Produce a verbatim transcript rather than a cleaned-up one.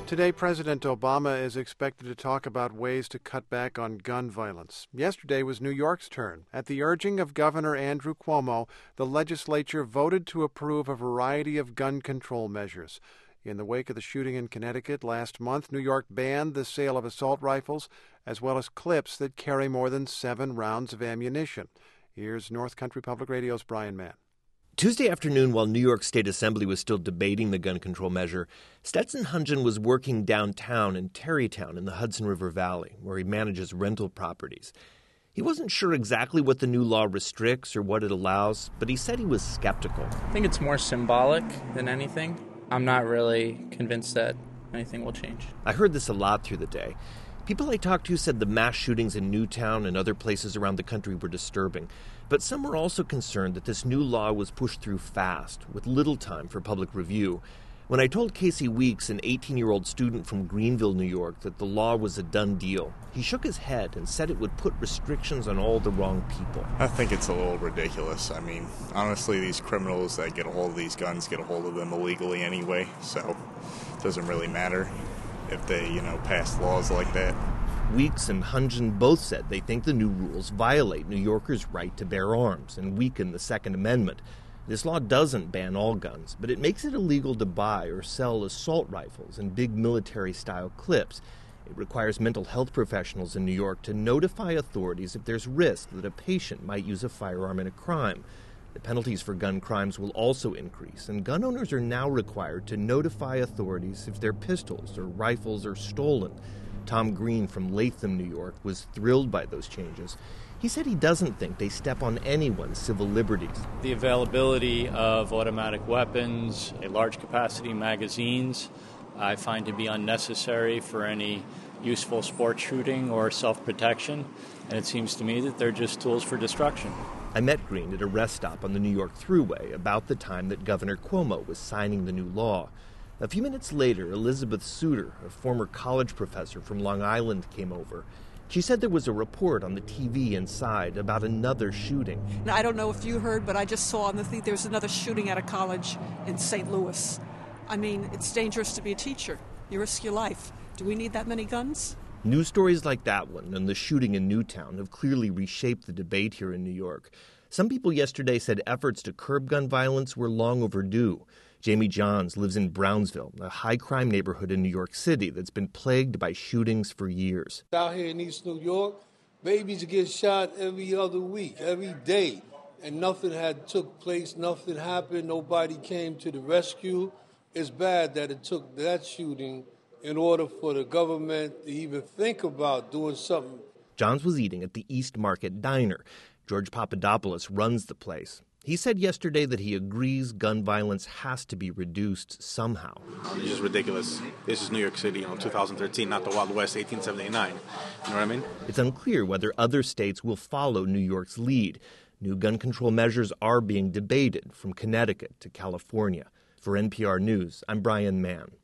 Today, President Obama is expected to talk about ways to cut back on gun violence. Yesterday was New York's turn. At the urging of Governor Andrew Cuomo, the legislature voted to approve a variety of gun control measures. In the wake of the shooting in Connecticut last month, New York banned the sale of assault rifles, as well as clips that carry more than seven rounds of ammunition. Here's North Country Public Radio's Brian Mann. Tuesday afternoon, while New York State Assembly was still debating the gun control measure, Stetson Hunjan was working downtown in Tarrytown in the Hudson River Valley, where he manages rental properties. He wasn't sure exactly what the new law restricts or what it allows, but he said he was skeptical. I think it's more symbolic than anything. I'm not really convinced that anything will change. I heard this a lot through the day. People I talked to said the mass shootings in Newtown and other places around the country were disturbing. But some were also concerned that this new law was pushed through fast, with little time for public review. When I told Casey Weeks, an eighteen-year-old student from Greenville, New York, that the law was a done deal, he shook his head and said it would put restrictions on all the wrong people. I think it's a little ridiculous. I mean, honestly, these criminals that get a hold of these guns get a hold of them illegally anyway, so it doesn't really matter if they, you know, pass laws like that. Weeks and Hunjan both said they think the new rules violate New Yorkers' right to bear arms and weaken the Second Amendment. This law doesn't ban all guns, but it makes it illegal to buy or sell assault rifles and big military-style clips. It requires mental health professionals in New York to notify authorities if there's risk that a patient might use a firearm in a crime. The penalties for gun crimes will also increase, and gun owners are now required to notify authorities if their pistols or rifles are stolen. Tom Green from Latham, New York, was thrilled by those changes. He said he doesn't think they step on anyone's civil liberties. The availability of automatic weapons, large-capacity magazines, I find to be unnecessary for any useful sport shooting or self-protection, and it seems to me that they're just tools for destruction. I met Green at a rest stop on the New York Thruway about the time that Governor Cuomo was signing the new law. A few minutes later, Elizabeth Souter, a former college professor from Long Island, came over. She said there was a report on the T V inside about another shooting. Now, I don't know if you heard, but I just saw on the thing there's another shooting at a college in Saint Louis. I mean, it's dangerous to be a teacher. You risk your life. Do we need that many guns? News stories like that one and the shooting in Newtown have clearly reshaped the debate here in New York. Some people yesterday said efforts to curb gun violence were long overdue. Jamie Johns lives in Brownsville, a high-crime neighborhood in New York City that's been plagued by shootings for years. Out here in East New York, babies get shot every other week, every day, and nothing had took place, nothing happened, nobody came to the rescue. It's bad that it took that shooting in order for the government to even think about doing something. Johns was eating at the East Market Diner. George Papadopoulos runs the place. He said yesterday that he agrees gun violence has to be reduced somehow. It's just ridiculous. This is New York City, you know, two thousand thirteen, not the Wild West, eighteen seventy-nine. You know what I mean? It's unclear whether other states will follow New York's lead. New gun control measures are being debated from Connecticut to California. For N P R News, I'm Brian Mann.